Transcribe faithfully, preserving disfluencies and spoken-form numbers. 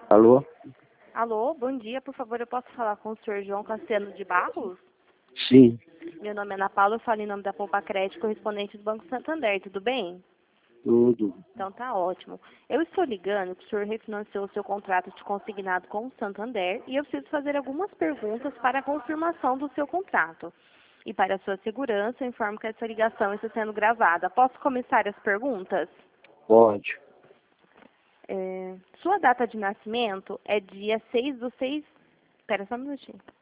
Alô? Alô, bom dia. Por favor, eu posso falar com o senhor João Cassiano de Barros? Sim, Meu nome é Ana Paula, eu falo em nome da Poupa Crédito, correspondente do Banco Santander. Tudo bem? tudo. Então tá ótimo. Eu estou ligando que o senhor refinanciou o seu contrato de consignado com o Santander e eu preciso fazer algumas perguntas para a confirmação do seu contrato. E para a sua segurança, eu informo que essa ligação está sendo gravada. Posso começar as perguntas? Pode. É, sua data de nascimento é dia seis do seis. Espera só um minutinho.